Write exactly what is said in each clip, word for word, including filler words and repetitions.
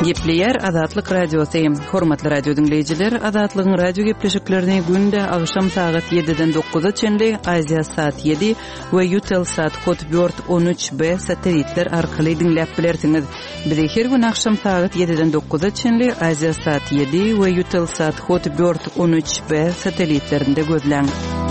Gepleyer Azatlyk Radiosu. Hormatly radio dinleyijiler, Azatlygyň radio gepleşiklerini günde agşam saat yediden dokuza çenli Aziya saat yedi we Eutelsat kod dört on üç B satelitler arkaly dinläp bilersiňiz. Bizi her gün agşam saat yediden dokuza çenli Aziya saat yedi we Eutelsat kod dört on üç B satelitlerinde gözläň.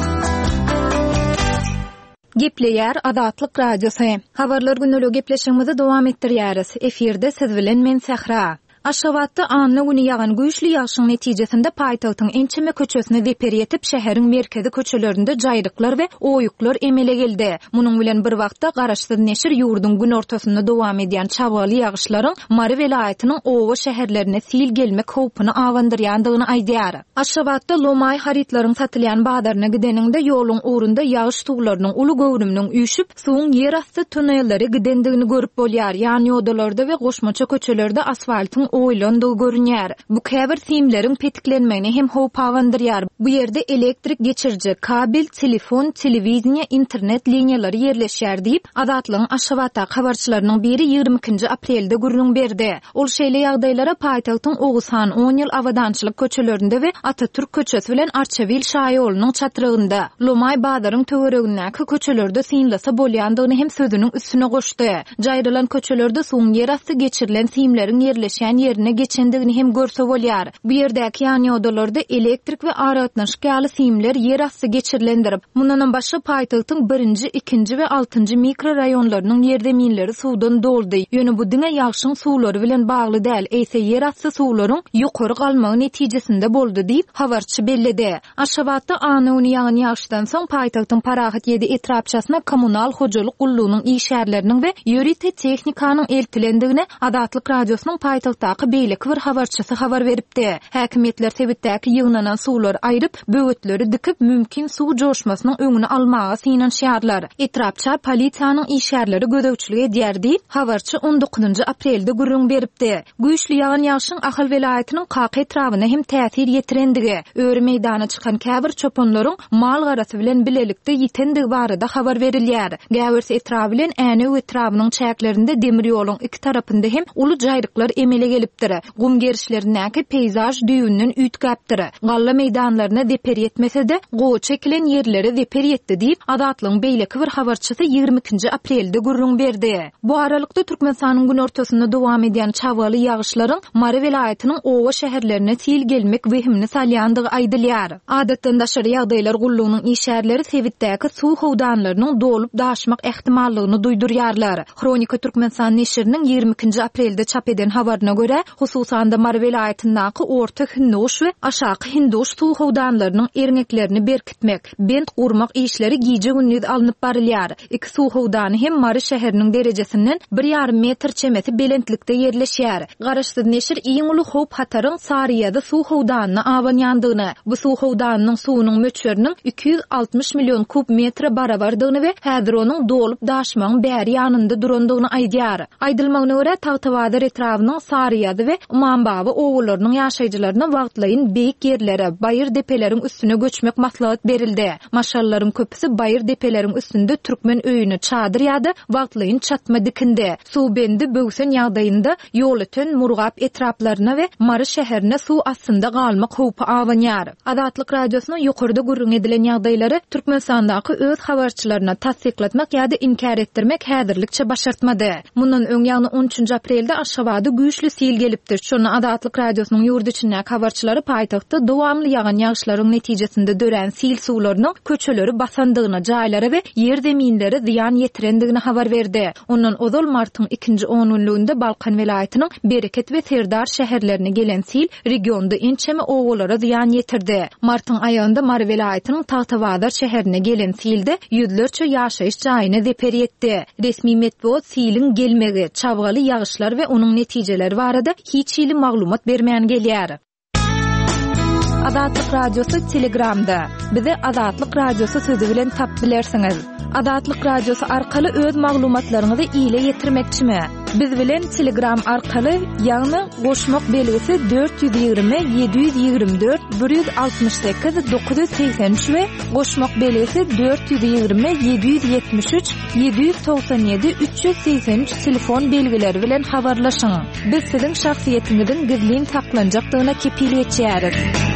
Gepleyer Azatlyk Radiosu. Habarlar günlük gepleşigimizi dowam etdirýäris. Eferde siz bilen men Sahra. Aşgabatda anly güni ýagan güýçli ýagşyň netijesinde paýtagtyň ençeme köçesine deper ýetip şäheriň merkezi köçelerinde jaýryklar we oýuklar emele geldi. Munyň bilen bir wagtda garaşsyz neşir ýurduň gün ortasynda dowam edýän çabaly ýagyşlaryň Mary welaýatynyň owa şäherlerine sil gelmek howpuny awandyrýandygyny aýdýar. Aşgabatda Lomay haritlaryň satylýan bazaryna gideninde ýoluň urunda ýagyş suwlarynyň uly göwrüminiň üýşüp suwuň ýer asty tünellere gidendigini görüp bolýar. Ýani odalarda we goşmaça köçelerde asfaltyň oýlandygy görünýär. Bu käbir simleriň petiklenmegine hem howp awandyrýar. Bu ýerde elektrik geçirji, kabel, telefon, telewiziýa, internet liniýalary ýerleşýär diýip Azatlygyň Aşgabata habarçylarynyň biri ýygrimi ikinji aprelde gürrüň berdi. Ol şeýle ýagdaýlara paýtagtyň Oğuzhan on ýyl awadançylyk köçelerinde we Atatürk köçesi bilen Arçavil şaýolunyň çatyrygynda Lomay bazaryň töweregindäki köçelerde sinlasa bolýandygyny hem sözüniň üstüne goşdy. Jaýrylan köçelerde suwuň ýer asty geçirilen simleriň ýerleşýän yerine geçendigini hem görse bolýar. Bu ýerdäki ýany odalarda elektrik we aratnaşgaly simler yer asty geçirilendirip, mundan başga paýtagtyň birinji, ikinji we altıncı mikroraýonlarynyň ýerdeminleri suwdan doldy. Ýöne bu diňe ýagşyň suwlary bilen bagly däl, eýse yer asty suwlaryň ýokary galmagy netijesinde boldy diýip habarçy bellidi. Aşgabatda any uny ýagan ýagşdan soň paýtagtyň Parahat ýedi etrapçasyna kommunal hojalyk gullugynyň işgärleriniň we ýörite tehnikanyň eltilendigine Azatlyk Radiosynyň paýtagtda beýleki bir habarçysy habar beripdi. Häkimetler sebitdäki ýygnanan suwlar aýryp, böwetleri dikip mümkin suw joşmasynyň öňüni almaga synanýarlar. Etrapça polisiýanyň işgärleri gödäwçilik edýär diýip habarçy on dokuzunji aprelde gürrüň beripdi. Güýçli ýagan ýagşyň Ahal welaýatynyň Qaqa etrawyna hem täsir ýetirendigi, öwri meýdana çykan käbir çopanlaryň mal garasy bilen bilelikde ýitendigi barada habar berilýär. Gäwers etrawy bilen Äne etrawynyň çäklerinde demir ýoluň iki tarapynda hem uly jaýryklar emele gelipdir. Gum gerişlerindäki peyzaj düýünden üýtgäpdir. Galla meýdanlaryna deper ýetmese-de, gowy çekilen ýerlere deper ýetdi diýip Azatlygyň beýleki bir habarçysy ýygrimi ikinji aprelde gürrüň berdi. Bu aralykda Türkmenistanyň gün ortasynda dowam edýän çabaly ýagyşlaryň Mary welaýatynyň owa şäherlerine sil gelmek wehimini salýandygy aýdylýar. Adatda daşary ýagdaýlar gullugynyň işgärleri sebitdäki suw howdanlarynyň dolup daşmak ähtimallygyny duýdurýarlar. Kronika Türkmenistan neşiriniň ýygrimi ikinji aprelde çap eden habaryna göre, hususan da Mary welaýatyndaky Orta Hindoş we Aşaky Hindoş suw howdanlarynyň erňeklerini berkitmek, bent gurmak işleri giýje gündüz alınıp barylýar. Iki suw howdany hem Mary şäheriniň derejesinden bir ýarym metr çemeti belentlikde ýerleşýär. Garaşsyz neşir iň uly howp hataryň Sariýada suw howdanyna awanýandygyny, bu suw howdanynyň suwunyň möçberiniň iki yüz altmış milyon kub metre barabardygyny we häzir onuň dolup daşmagyň bäri ýanynda durandygyny aýdýar. Aýdylmagyna görä Tawtawadar etrawynyň Sariýada we Umanbaby owullarynyň ýaşaýjylaryna wagtlaýyn beýik ýerlere, bayır depeleriň üstüne göçmek maslahat berildi. Maşallaryň köpüsi bayır depeleriň üstünde türkmen öýüne çadyr ýady, wagtlaýyn çatma dikindi. Suw bendi böwsen ýagdaýynda ýol öten Murgap etraplaryna we Mary şäherine suw astynda galmak howpy awanýar. Azatlyk Radiosynyň ýokurda gürrüň edilen ýagdaýlary Türkmenistandaky öz habarçylaryna tasdiklatmak ýa-da inkar etdirmek häzirlikçe başartmady. Mundan öň ýagny on üçünji aprelde Aşgabatda güýçli sil gelipdir. Şonu Azatlyk Radiosynyň ýurt içindäki habarçylary paýtagtda dowamly ýagan ýagşlaryň netijesinde dören sil suwlarynyň köçeleri basandygyna, jaýlara we ýer zeminleri ziýan ýetirendigini habar berdi. Ondan ozal martyň ikinji onunlugynda Balkan welaýatynyň Bereket we Serdar şäherlerine gelen sil regionda ençeme owalara ziýan ýetirdi. Martyň aýynda Mary welaýatynyň Tawtawadar şäherine gelen silde ýüzlerçe ýaşaýyş jaýyna deper ýetdi. Resmi medeniýet silin gelmegi, çabgaly ýagyşlar we onuň netijeleri barada hiç ýyly maglumat bermän gelýär. Azatlyk Radiosu Telegramda. Bizi Azatlyk Radiosu sözü bilen tap bilersiňiz. Adatlyk radiosu arkaly öz maglumatlaryňyzy ýyla ýetirmekçimi? Biz bilen Telegram arkaly, ýagny goşmak belgisi dört yüz ýygrimi yedi yüz ýygrimi dört bir yüz altymyş sekiz dokuz yüz seksen üç we goşmak belgisi dört yüz ýygrimi yedi yüz ýetmiş üç yedi yüz togsan ýedi üç yüz seksen üç telefon belgileri bilen habarlaşyň. Biz siziň şahsiýetiňizin gizlin saklanjakdygyna kepil etýäris.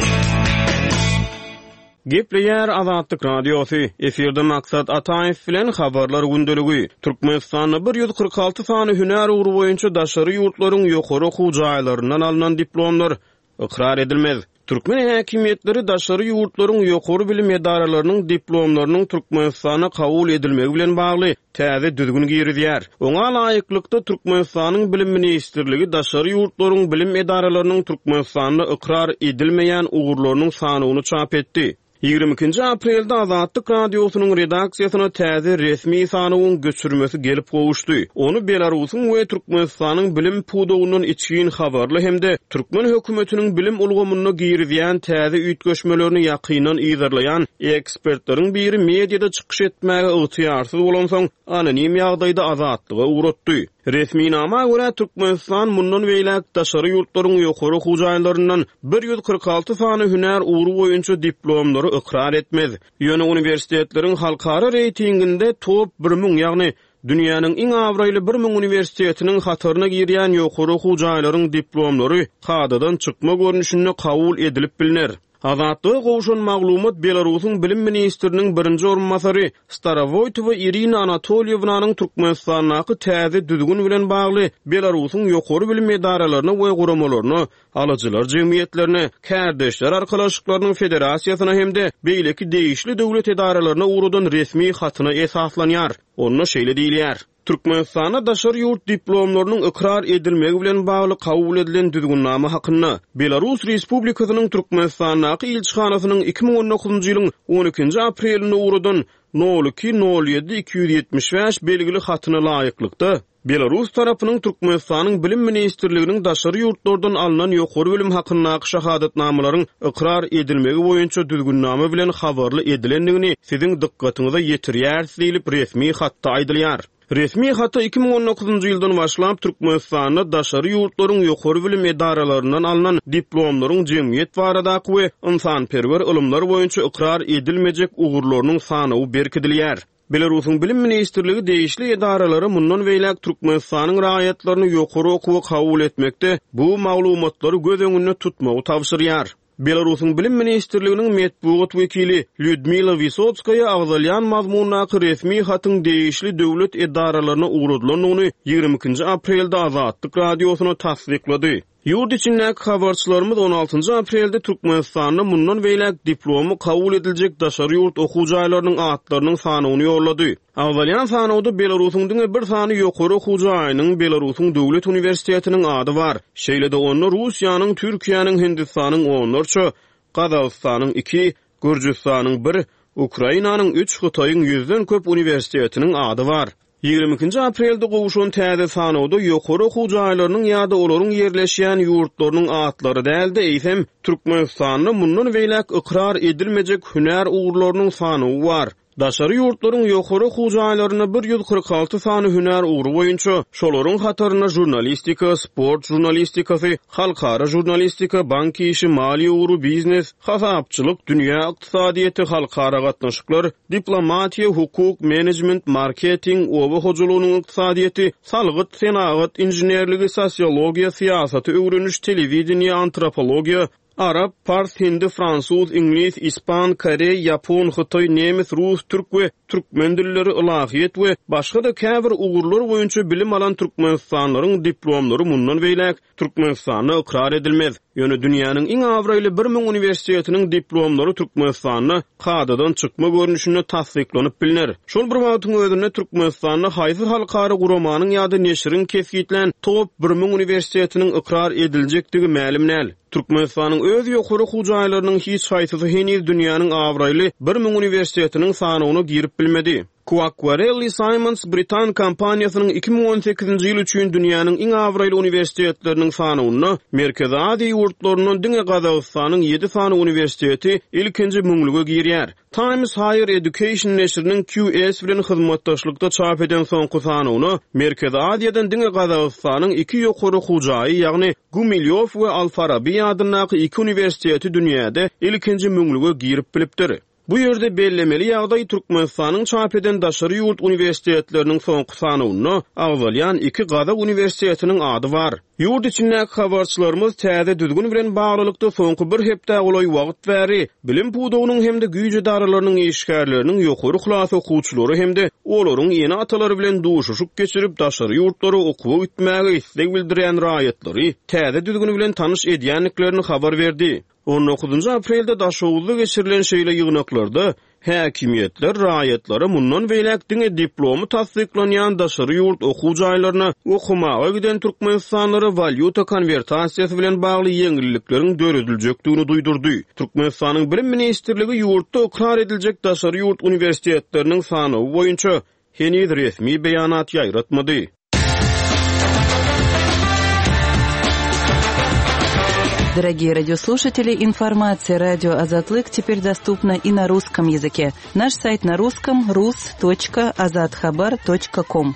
Gepleyer Azatlyk radiosu, efirde maksat Ataýew bilen habarlar gündöligi. Türkmenistanyň bir yüz kırk alty sany hüner uğru boýunça daşary ýurtlaryň ýokary okuw jaýlaryndan alynan diplomlar ikrar edilmez. Türkmen häkimetleri daşary ýurtlaryň ýokary bilim edaralarynyň diplomlarynyň Türkmenistana kabul edilmegi bilen bagly täze düzgün girizýär. Oňa laýyklykda Türkmenistanyň bilim ministrligi daşary ýurtlaryň bilim edaralarynyň Türkmenistanda ikrar edilmeýän ugurlarynyň sanyny çap etdi. ýygrimi ikinji aprelde Azatlyk radiosynyň redaksiýasyna täze resmi sanyň göçürmesi gelip gowuşdy. Onu Belarusyň we Türkmenistanyň bilim pudugynyň için habarly hemde Türkmen hökümetiniň bilim ulgamyna girizýän täze üýtgeşmelerini ýakynan ýygyrlayan ekspertleriň biri mediada çykyş etmäge ygtyýarsyz bolan soň anonim ýagdaýda azatlyga uğratdy. Resmi nama göre Türkmenistan mundan beýlek daşary ýurtlaryň ýokary okuw jaýlaryndan bir yüz kırk alty sany hüner uğru boýunça diplomlary ikrar etmez. Ýöne universitetleriň halkara reytinginde top bir müň ýagny dünýäniň iň awraýly bir müň universitetiniň hatyryna girýän ýokary okuw jaýlaryň diplomlary kadadan çykma görnüşinde kabul edilip bilinir. Azatlyga gowşan maglumat Belarusyň bilim ministriniň birinji orunmasary Staravoytova Irina Anatolievnanyň Türkmenistanyňky täze düzgün bilen bagly Belarusyň ýokary bilim edaralaryna we guramalaryna, alyjylar jemgyýetlerine, kärdeşler arkalaşyklarynyň federasiýasyna hemde beýleki değişli döwlet edaralaryna urudan resmi hatyna esaslanýar. Onda şeýle diýilýär: Türkmenistana daşary ýurt diplomlarynyň ikrar edilmegi bilen bagly kabul edilen düzgünnama hakyna Belarus Respublikasynyň Türkmenistanyňky ilçihanasynyň iki ming on dokuzunji ýylyň on ikinji aprelinde urudan nol iki nol ýedi iki yüz ýetmiş beş belgili hatyna laýyklykda Belarus tarapynyň Türkmenistanyň bilim ministrliginiň daşary ýurtlardan alynan ýokary bilim hakyndaky şahadatnamalaryň ikrar edilmegi boýunça düzgünnama bilen habarly edilendigini siziň dikkatiňize ýetirýär diýilip resmi hatda aýdylýar. Resmi hatta iki ming on dokuzunji ýyldan başlap Türkmenistanda daşary ýurtlaryň ýokary bilim edaralaryndan alynan diplomlaryň jemgyýet baradaky we insanperwer ilmler boýunça ikrar edilmejek ugurlarynyň sanyny berkidilýär. Belarusyň bilim ministrligi değişli edaralary mundan beýlek Türkmenistanyň raýatlaryny ýokary okuwa kabul etmekde bu maglumatlary göz öňünde tutmagy tapşyrýar. Belarusyň bilim ministrliginiň medpuat wekili Lyudmila Vysotskaya agzalyan mazmunnaky resmi hatyň değişli döwlet edaralaryna uğradylyny ýygrimi ikinji aprelde Azatlyk radiosyna tasdiklady. Ýurt içindäki habarçylarymyz on altynji aprelde Türkmenistanyň mundan beýlek diplomy kabul ediljek daşary ýurt okuw jaýlarynyň atlarynyň sanyny ýorlady. Awvalyan sanyda Belarusyň diňe bir sany ýokary okuw jaýynyň Belarusyň döwlet universitetiniň ady bar. Şeýle-de onu Russiýanyň, Türkiýanyň, Hindistanyň onlarça, Gazagystanyň iki, Gürjistanyň bir, Ukrainanyň üç, Hytaýyň yüzden köp universitetiniň ady bar. ýygrimi ikinji aprelde gowuşan täze sanyda ýokary okuw jaýlarynyň ýa-da olaryň ýerleşýän ýurtlarynyň atlary däldi, eýsem Türkmenistanyň mundan beýlek ikrar edilmejek hüner ugurlarynyň sanyny bar. Daşary ýurtlaryň ýokary okuw jaýlaryna bir yüz kırk alty sany hüner ugry boýunça şolaryň hataryna jurnalistika, sport jurnalistikasy, halkara jurnalistika, bank işi, mali ugry, biznes, hasapçylyk, dünýä ykdysadyýety, halkara gatnaşyklar, diplomatiýa, hukuk, management, marketing, oba hojulugynyň ykdysadyýety, salgyt, senagat, inženerligi, sosiologiýa, siýasaty öwreniş, telewizioniýa, antropologiýa, Arap, Pars, Hindi, Fransuz, İnglis, İspan, Kore, Yapon, Hytaý, Nemes, Rus, Türk we türkmen dilleri, ilahiýet we başga da käbir ugurlar boýunça bilim alan Türkmenistanlaryň diplomlary mundan beýlek Türkmenistana ikrar edilmez. Ýöne dünýäniň iň awraýly bir müň universitetiniň diplomlary Türkmenistana kadadan çykma görnüşinde tasdiklanyp bilinir. Şol bir wagtyň özünde Türkmenistanyň haýsy halkara guramanyň ýa-da neşriň kesgitlen top bir müň universitetiniň ikrar ediljekdigi ma'lum näl. Türkmenistanyň öz ýokary okuw jaýlarynyň hiç haýsysy heniz dünýäniň awraýly bir müň universitetiniň sanyny girip bilmedi. Quacquarelli Simons Britan kampaniýasynyň iki ming on sekizinji ýyl üçin dünýäniň iň awraýly universitetleriniň sanyny merkezi ady ýurtlarynyň diňe Gazagystanyň ýedi sany universiteti ilkinji müňlüge girýär. Times Higher Education neşriniň Q S bilen hyzmatdaşlykda çap eden soňky sanyny merkezi Adyýadan diňe Gazagystanyň iki ýokary hujaý, ýagny Gumilyov we Al-Farabi adyny iki universiteti dünýäde ilkinji müňlüge girip bilipdir. Bu ýerde bellemeli ýagdaý Türkmenistanyň çap eden daşary ýurt universitetleriniň soňky sanyny agzalýan iki Gazag universitetiniň ady bar. Ýurt içindäki habarçylarymyz täze düzgün bilen baglylykda soňky bir hepde golaý wagt bäri bilim pudugynyň hemde güýje daralarynyň işgärleriniň ýokary klasy okuwçylary hemde olaryň ýeni atalary bilen duşuşyk geçirip daşary ýurtlary okuw gitmäge istek bildiren raýatlary täze düzgün bilen tanyş edýänliklerini habar berdi. on dokuzuncu aprelde daşowuzda geçirilen şeýle ýygnaklarda häkimiýetler raýatlary mundan beýlek diňe diplomy tasdiklanýan daşary ýurt okuw jaýlaryna okumaga giden türkmenistanyňlary valyuta konvertasiýasy bilen bagly ýeňillikleriň döredilýekdigini duýdurdy. Türkmenistanyň bilim ministrligi ýurtda okrar ediljek daşary ýurt universitetleriniň sany boýunça henüz resmi beýanat ýaýratmady. Дорогие радиослушатели, информация «Радио Азатлык» теперь доступна и на русском языке. Наш сайт на русском — рус точка азатхабар точка ком.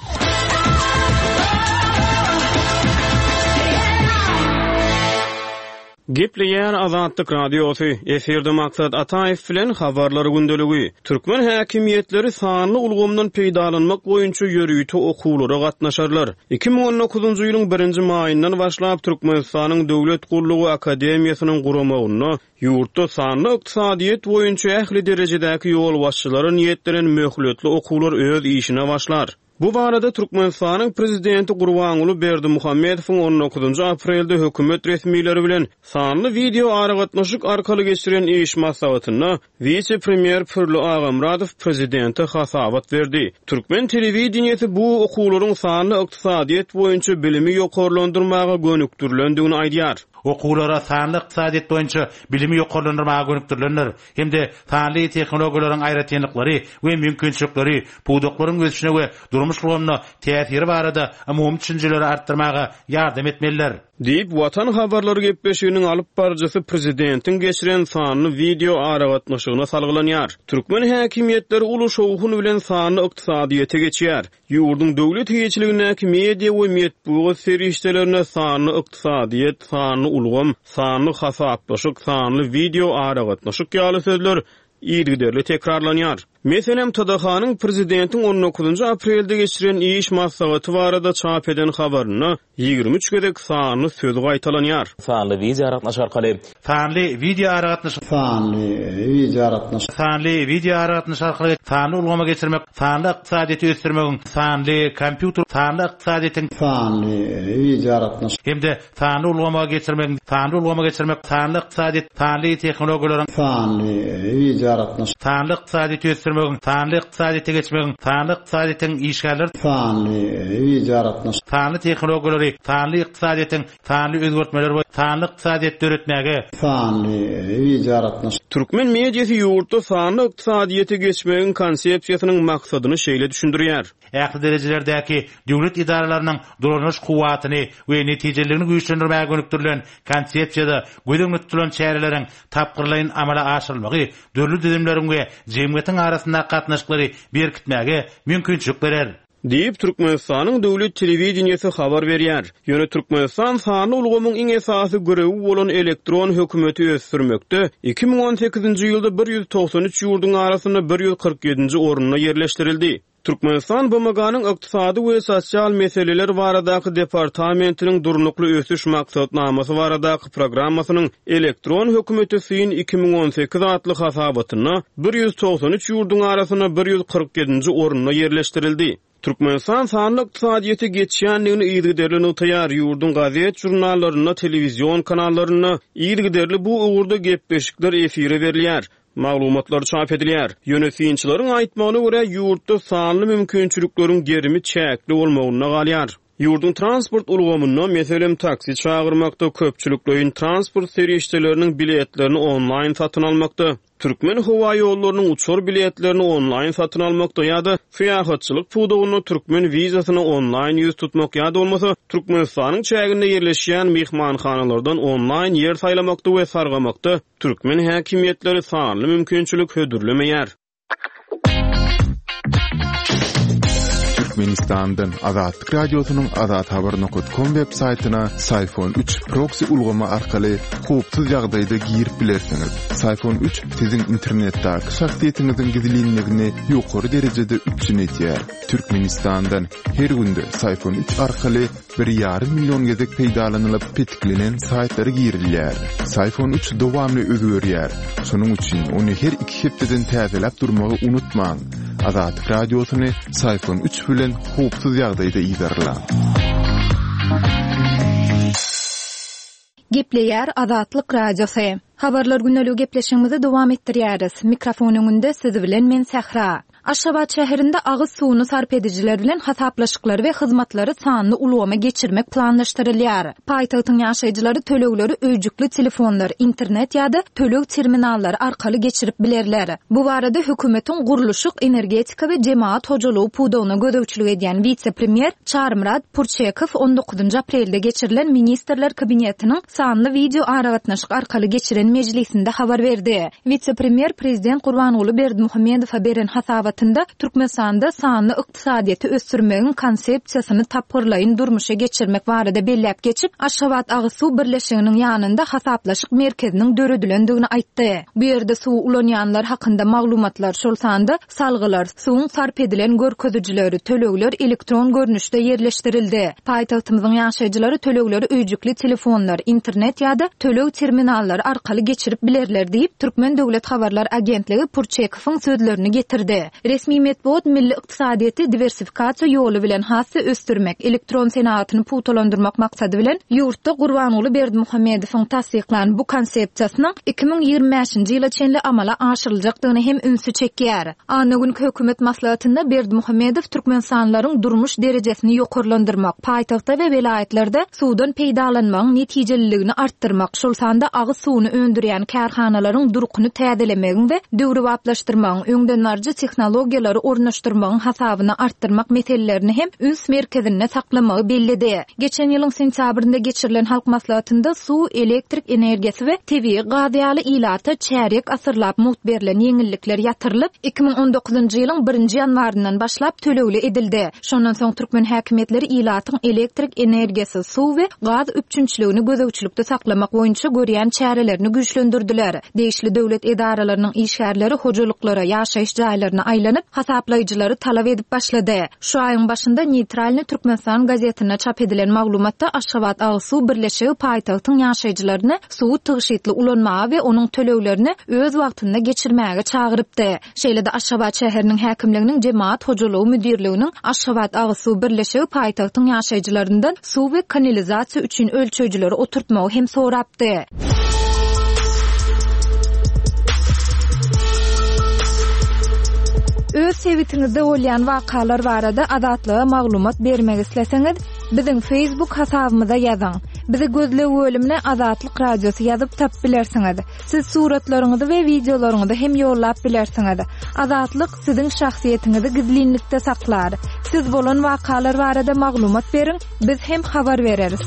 Gepleýär Azatlyk Radiosu. Eferde maksat Ataýew bilen habarlary gündeligi. Türkmen häkimiýetleri sanly ulgamdan peýdalanmak boýunça ýörüýte okuwlara gatnaşarlar. iki ming on dokuzunju ýylyň birinji maýyndan başlap Türkmenistanyň Döwlet Gurlugy Akademiýasynyň guramagyna ýurtda sanly ykdysadyýet boýunça ähli derejedäki ýol başçylary niýetlerine möhletli okuwlar öz işine başlar. Bu barada Türkmenistanyň prezidenti Gurbanuly Berdimuhammedowyň on dokuzunju aprelde hökümet resmiýetleri bilen sanly video aragatnaşyk arkaly geçiren iş maslahatyna vice-premier Pürlü Agamradow prezidenti hasabat berdi. Türkmen telewizionyasy bu okuwlaryň sanly ykdysadyýet boýunça bilimi ýokarlandyrmaga gönükdirlendigini aýdýar. Okuwlara sanly ykdysadyýet boýunça bilimi ýokarlandyrmaga gönükdirlenler. Hemde sanly tehnologiýalaryň aýratynlyklary we mümkinçilikleri puwdaklaryň ösüşine we durmuş rowamyna täsiri barada umum düşünjeleri artdyrmaga ýardam etmeliler. Diýip Watan habarlary gepleşiginiň alyp barjysy prezidentiň geçiren sanly video aragatnaşygyna salgylanýar. Türkmen häkimiýetleri uly şowhun bilen sanly ykdysadyýete geçýär. Ýurdun döwlet heýetçiligindäki media we medeniýet serişdelerine sanly ykdysadyýet, sanly ulgam, sanly hasaplaşyk, sanly video aragatnaşyk ýaly sözler ýerli tekrarlanýar. Meselem Tadahanyň prezidentiň on dokuzunju aprelde geçiren iş maslahaty barada çap eden habaryna ýygrimi üç gedek sanly söz gaýtalanýar. Sanly video aragatnaşyk arkaly sanly video aragatnaşyk sanly video aragatnaşyk sanly video aragatnaşyk arkaly sanly ulgama geçirmek, sanly ykdysadyýety ösdürmegiň, sanly kompýuter, sanly ykdysadyýetin sanly video aragatnaşyk hemde sanly ulgama geçirmek, sanly ulgama geçirmek, sanly ykdysadyýet, sanly tehnologiýalaryň sanly video aragatnaşyk, sanly ykdysadyýety sanly ykdysadyýete geçmegiň, sanly ykdysadyýetiň işgärleri, sanly video aragatnaşyk, sanly tehnologiýalary, sanly ykdysadyýetiň sanly özgertmeleri we sanly ykdysadyýet döretmäge, sanly video aragatnaşyk. Türkmen mediýasy ýurtda sanly ykdysadyýete geçmegiň konsepsiýasynyň maksadyny şeýle düşündirýär. Ähli derejelerdäki döwlet idaralarynyň durmuş kuwatyny we netijelerini güýçlendirmäge gönükdirilen konsepsiýada gödüň tutulan çäreleriň tapgyrlaryň amala aşyrylmagy, dörli düzümleriň we jemgyýetiň arasynda gatnaşyklary berkitmäge mümkinçilik berer. Diýip Türkmenistanyň döwlet telewizionyasy habar berýär. Ýöne Türkmenistan sanly ulgamyň iň esasy görewi bolan elektron hökümeti ösdürmekde iki ming on sekizinji ýylda bir ýüz toksan üç ýurdun arasyna bir ýüz kırk ýedinji orunyna ýerleşdirildi. Türkmenistan B M G'nyň ykdysady we sosial meseleler baradaky departamentiniň durnukly ösüş maksatnamasy baradaky programmasynyň elektron hökümeti syň iki ming on sekiz adly hasabatyna bir ýüz toksan üç ýurdun arasyna bir ýüz kırk ýedinji orunyna ýerleşdirildi. Türkmenistan sanly ykdysadyýety geçýänligini ýerli nutaýar ýurdun gazet jurnallaryna, telewizion kanallaryna ýerli bu ugurda gepleşikler efire berilýär. Maglumatlar çap edilýär. Ýönetiýiçileriň aýtmagyna görä ýurtda sanly mümkinçilikleriň gerimi çäkli bolmagyna galýar. Yurdun transport ulgamyndan meselem taksi çağırmakda köpçülüklerin transport serişçilerinin biletlerini online satın almakta. Türkmen hava yollarının uçur biletlerini online satın almakta ýa-da fiýahatçylyk pudugyny Türkmen wizasyny online ýüz tutmak ýa-da bolmasa Türkmenistanyň çäginde ýerleşýän mehmanhanalardan online ýer saýlamakda we sargamakda Türkmen häkimiýetleri sanly mümkinçilik hödürlemeýär. Türkmenistan'dan Azatlyk Radiosynyň azat habar nokta com web saytyna Sayfon üç proxy ulgama arkaly hupsuz ýagdaýda girip bilersiňiz. Sayfon üç siziň internetdäki şahsiýetiňiziň gizliligini ýokary derejede üçinetýär. Türkmenistan'dan her günde Sayfon üç arkaly bir ýarym million gezek peýdalanylyp petiklenen saytlary girilýär. Sayfon üç dowamly özgörýär. Şonuň üçin ony her iki hepdeden täzelep durmagy unutmaň. Azatlyk Radiosyny Sayfon üç bilen hupsuz ýagdaýda ýygarlan. Gepleýär Azatlyk Radiosy. Habarlar güneligi gepleşigimizi dowam etdirýäris. Mikrofonyňynda siz bilen men Sahra. Aşgabat şäherinde agyz suwuny sarp ediciler bilen hasaplaşyklary we hyzmatlary sanly ulgama geçirmek planlaşdyrylýar. Paýtagtyň ýaşaýjylary tölegleri öýjükli telefonlar, internet ýa-da töleg terminallary arkaly geçirip bilerler. Bu barada hökümetiň guruluşyk energetika we jemaat hojalygy pudugyna gödäwçilik edýän vice-premier Çarmrad Purçekow on dokuzunçy aprelde geçirilen ministrler kabinetiniň sanly video aragatnaşyk arkaly geçiren mejlisinde habar berdi. Vice-premier prezident Gurbanuly Berdimuhammedow beren hasap Türkmenistanda sanly ykdysadyety ösdürmegiň konsepsiýasyny tapgyrlaýyn durmuşa geçirmek barada belläp geçip Aşgabat agyz suw birleşiginiň ýanynda hasaplaşyk merkeziniň döredilendigini aýtdy. Bu ýerde suw ulanýanlar hakynda maglumatlar şol sanda salgylar, suwun sarp edilen görkezüjileri, tölegler elektron görnüşde ýerleşdirildi. Paýtagtymyzyň ýaşaýjylary tölegleri öýjükli telefonlar, internet ýa-da töleg terminallary arkaly geçirip bilerler diýip Türkmen Döwlet Habarlar Agentligi Purçekowyň sözlerini getirdi. Resmi metbot milli ykdysadyety diversifikasiýa ýoly bilen hassa ösdürmek, elektron senatyny putolandyrmak maksady bilen ýurtda Gurbanuly Berdimuhammedowyň tasdiklan bu konsepsiýasynyň iki ming ýygrimi beşinçi ýyla çenli amala aşyryljakdygyny hem ünsü çekýär. Ana gün hökümet maslahatynda Berdimuhammedow Türkmenistanlaryň durmuş derejesini ýokarlandyrmak, paýtagtda we welaýetlerde suwdan peýdalanmagyň netijeliligini artdyrmak, şol sanda agyz suwuny öndürýän kärhanalaryň durkuny täzelemegiň we döwrewaplaşdyrmagyň öňden arjy tehnologiýalary ornaşdyrmagyň hasabyny artdyrmak meselelerini hem üns merkezinde saklamagy bellidi. Geçen ýylyň sentýabrynda geçirilen halk maslahatynda suw, elektrik energiýasi we tebii gaz ýaly ilata çärek asyrlap mut berilen ýeňillikler ýatyrylyp iki ming on dokuzunçy ýylyň birinçi ýanwaryndan başlap tölegli edildi. Şondan soň türkmen häkimetleri ilatyň elektrik energiýasi, suw we gaz üçünçiligini gözegçilikde saklamak boýunça görýän çärelerini güýçlendirdiler. Değişli döwlet edaralarynyň işgärleri hojalyklara, ýaşaýyş jaýlaryna aýlanyp hasaplayjylary talap edip başlady. Şu aýyň başynda Neytralny Türkmenistan gazetine çap edilen maglumatda Aşgabat agyz suw birleşigi paýtagtyň ýaşaýjylaryny suw tygyşytly ulanmagy we onuň töleglerini öz wagtynda geçirmäge çagyrypdy. Şeýle-de Aşgabat şäheriniň häkimliginiň jemaat hojalygy müdirliginiň Aşgabat agyz suw birleşigi paýtagtyň ýaşaýjylaryndan suw we kanalizasiýa üçin ölçöjüleri oturtmagy hem sorapdy. Öz sevitiňizde bolýan wakalar barada azatlyga maglumat bermek isleseňiz, biziň Facebook hasabymyza ýazyň. Bizi gözlep bölümine Azatlyk Radiosy ýazyp tap bilersiňiz. Siz suratlaryňyzy we videolaryňyzy hem ýollap bilersiňiz. Azatlyk siziň şahsiýetiniňizi gizlinlikde saklar. Siz bolan wakalar barada maglumat beriň, biz hem habar bereriz.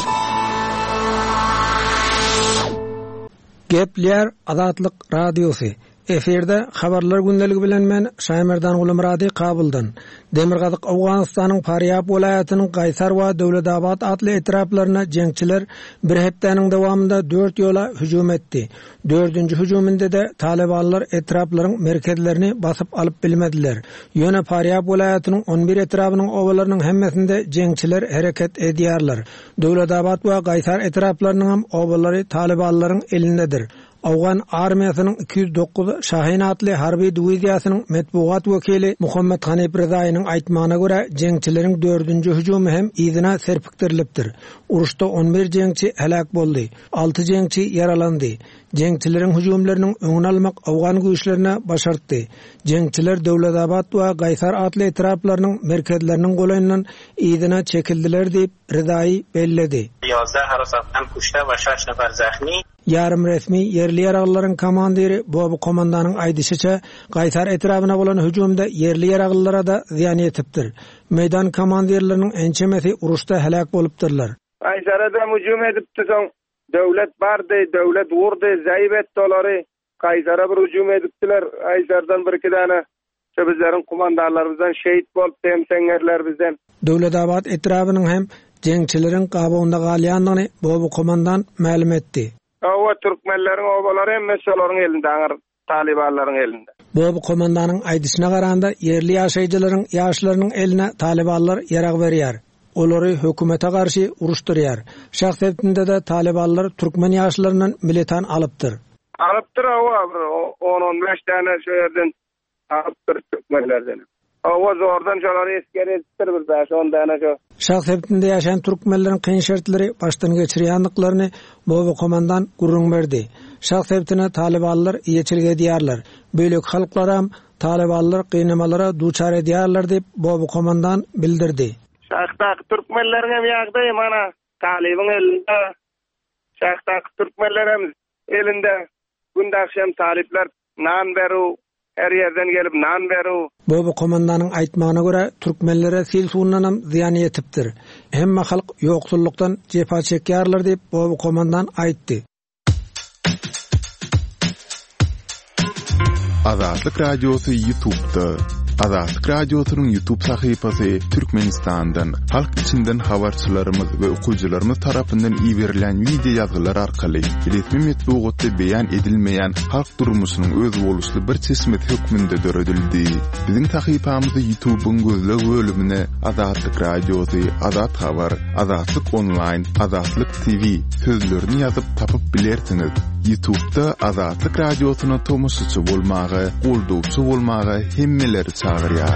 Gepler Azatlyk Radiosy. Eferde habarlar gündəligi bilen men Şaýmerdan Gulumrady kabuldan. Demirgazyk Awganystanyň Faryab welaýatynyň Gaýsar we Döwledabad adly etraplaryna jeňçiler bir hepdeniň dowamında dört ýola hüjum etdi. Dördünçi hüjumynda da Talibanlar etraplaryň merkezlerini basyp alyp bilmediler. Ýöne Faryab welaýatynyň on bir etrapynyň obalarynyň hemmesinde jeňçiler hereket edýärler. Döwledabad we Gaýsar etraplarynyň hem obalary Talibanlaryň elindedir. Awgan armiýasynyň iki yüz dokuz Şahin atly harby diwiziýasynyň metbuat wekili Muhammed Hanip Rızaýynyň aýtmagyna görä, jeňçileriň dördünji hüjumy hem ýygyna serpikdirilipdir. Uruşda on bir jeňçi helak boldy, alty jeňçi yaralandy. Jeňçileriň hüjumlarynyň öňüni almak Awgan güýçlerine başartdy. Jeňçiler Döwletabad we Gaýsar atly etraplarynyň merkezleriniň golanyndan ýygyna çekildiler diýip Rızaý belledi. yozda harasatdan kuşta we şeş nefer zähmi. Yarım resmi yerli yaraglylaryň komandiri Bobu komandanyň aýdyşyça Gaýsar etrafyna bolan hüjumda yerli yaraglylara da ziýan ýetipdir. Meýdan komandirleriniň ençemesi uruşda helak bolupdyrlar. Gaýsarda hüjum edipdi soň döwlet bardy, döwlet wurdy, zaýbet dolary Gaýsara bir hüjum edipdiler. Gaýsardan bir iki dana bizleriň komandarlarymyzdan şehit bolup temsengerler bizden. Döwletabad etrafynyň hem jeňçileriň gabagynda galýandygyny Bobu komandan ma'lum etdi. Awa türkmenleriň obalary hem şolaryň elinde, aňyr talibanlaryň elinde. Bobu komandanyň aýdyşyna garanda yerli ýaşaýjylaryň ýaşlarynyň eline talibanlar ýarag berýär. Olary hökümete garşy uruşdurýar. Şahseptinde de talibanlar türkmen ýaşlaryndan militan alypdyr. Alypdyr awa on on beş tane şu ýerden alypdyr türkmenlerden. Awa zordan şolary eskeretdir bir beş on tane şu. Şahseptinde ýaşaýan türkmenleriň kyn şertleri başdan geçirýändiklaryny Bobu komandan gurrun berdi. Şahseptine talibanlar ýeçilge edýärler. Bölek halklaram talibanlar kynamalara duçar edýärler diýip Bobu komandan bildirdi. Şahtak türkmenleriň hem ýagdaýy mana Talibyň elinde. Şahtak türkmenlerim elinde. Günde akşam talipler nan beru, her yerden gelip nan beru. Bobu komandanyň aýtmagyna görä, türkmenlere sil suwundan hem ziýan ýetipdir. Hemme halk ýoksullukdan jepa çekýärler diýip Bobu komandan aýtdy. Azatlyk Radiosu YouTube'da. Azatlyk Radiosunyň YouTube sahypasy Türkmenistandan, halk içinden habarçylarymyz we okujylarymyz tarapyndan iýerilen video ýazgylar arkaly resmi metbuatda beýan edilmeýän halk durmuşynyň öz boluşly bir çeşmet hökmünde döredildi. Biziň sahypamyzy YouTube'un gözleg bölümine Azatlyk Radiosu, Azat Habar, Azatlyk Online, Azatlyk T V sözlerini ýazyp tapyp bilersiňiz. YouTube'da Azatlyk Radiosuny tomoşaçy bolmagy, goldowçy bolmagy hemmeleri çağırýar.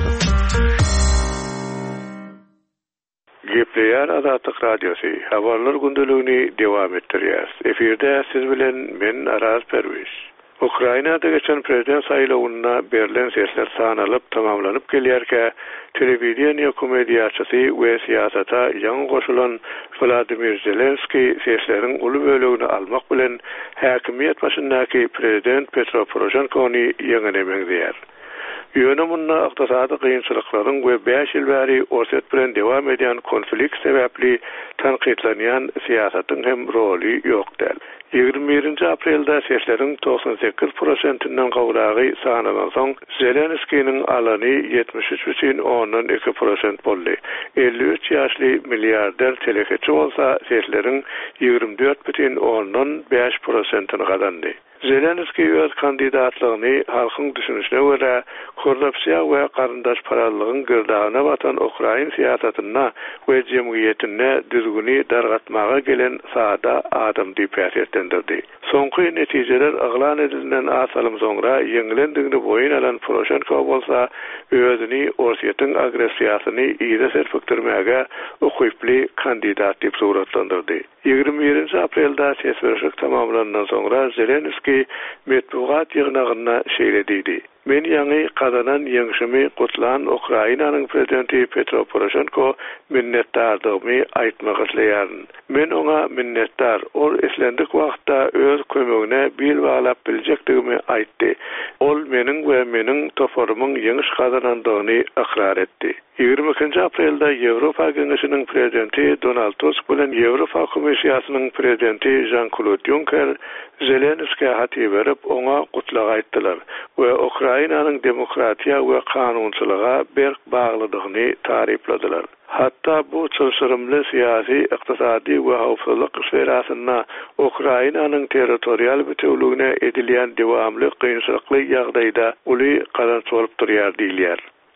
Gepleýär Azatlyk Radiosu habarlar gündeligini dewam etdirýär. Eferde siz bilen men Araz Perwiz. Ukrainada geçen prezident saýlawyna berilen sesler sanalyp tamamlanyp gelýärke, telewiziýa komediýaçysy we siýasata ýaňy goşulan Vladimir Zelenski sesleriň uly bölegini almak bilen häkimiýet başyndaky prezident Petro Poroshenkony ýeňelemegdiýär. Ýönemunna ykdysady kynçylyklaryň we beş ýyl bäri orset bilen dewam edýän konflikt sebäpli tanqidlanýan siýasatyň hem roli ýokdal. ýygrimi birinji aprelda sesleriň toksaan sekiz prosentinden gowragy sanalan soň Zelenskiň alany ýetmiş üç üçin ondan iki prosent boldy. elli üç ýaşly milliarder telekeçi bolsa sesleriň ýygrimi dört üçin ondan beş prosentini gadandy. Zelenski öz kandidatlygyny halkyň düşünüşine görä korrupsiýa we garyndaş paralygyň gyrdagyna batan Ukraina siýasatyna we jemgyýetine düzgüni dargatmaga gelen sada adam diýip ýetlendirdi. Soňky netijeler aglan edilen asalym soňra ýeňilendigini boýun alan Poroshenko bolsa özüni Orsiýetiň agresiýasyny ýyda serpikdirmäge ukyply kandidat diýip suratlandyrdy. ýygrimi birinji aprelda sesverişik tamamlandan soňra Zelenski metbuat ýygnagyna şeýledidi. Men ýaňy kazanan ýeňşimi gutlan Ukrainanyň prezidenti Petro Poroshenko minnetdardygymy aýtmak isleýärdim. Men oňa minnetdar, ol eslendik wagtda öz kömegine bil baglap biljekdigimi aýtdy. Ol meniň we meniň toforumyň ýeňiş kazanandygyny ikrar etdi. ýygrimi ikinji aprelda Ýewropa Geňeşiniň prezidenti Donald Tusk bilen Ýewropa Komissiýasynyň prezidenti Jean-Claude Juncker Zelenskiýe haty berip oňa gutlag aýtdylar we Ukrainanyň demokratiýa we kanunçylyga berk baglydygyny taryfladylar. Hatta bu çözümli siyasi, iqtisadi we hawpsuzlyk sferasyna Ukrainanyň territorial bütünligine edilýän dewamly kynçylykly ýagdaýda uly galanç bolup durýar diýilýär.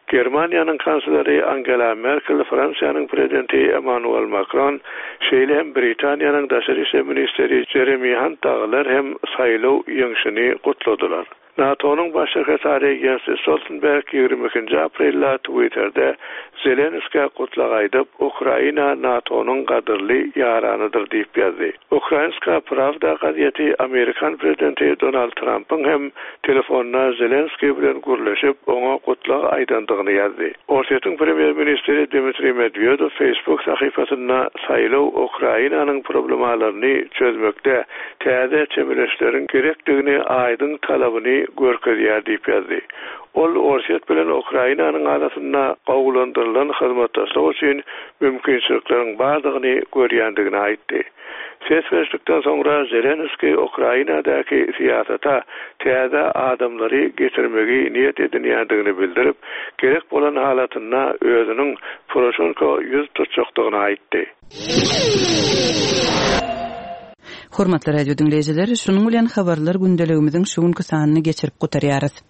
Germaniýanyň kansleri Angela Merkel, Fransiýanyň prezidenti Emmanuel Macron, şeýle hem Britaniýanyň daşary işler ministeri Jeremy Hunt daglar hem saýlaw ýeňşini gutladylar. NATO'nun baş sekreteri Jens Stoltenberg ýigirme ikinji aprelde Twitter'de Zelenskiy gutlagaýdyp Ukraina NATO'nun gadyrly ýaranydyr diýip ýazdy. Ukrainska Pravda gazieti Amerikan prezidenti Donald Trump'ın hem telefonuna Zelenskiy bilen gürleşip oňa gutlag aýdandygyny ýazdy. Ortaýatyň premier ministri Dmitry Medvedev Facebook sahypasynda saýlaw Ukrainanyň problemalaryny çözmekde täze çemberleşleriň gerekdigini aýdyn talabyny görkezýär diýip ýazdy. Ol orşet bilen Ukrainanyň arasynda gowulandyrylan hyzmatdaşlyk üçin mümkinçilikleriň bardygyny görýändigini aýtdy. Sesverişlikden sonra Zelenskiy Ukrainadaky siyasata täze adamlary getirmegi niýet edýändigini bildirip, gerek bolan halatyna özüniň Poroshenko ýüz tutjakdygyny aýtdy. Hormatly radio dinleyijiler, şunuň bilen habarlar gündeligimiziň şu günkü sanyny geçirip gutarýarys.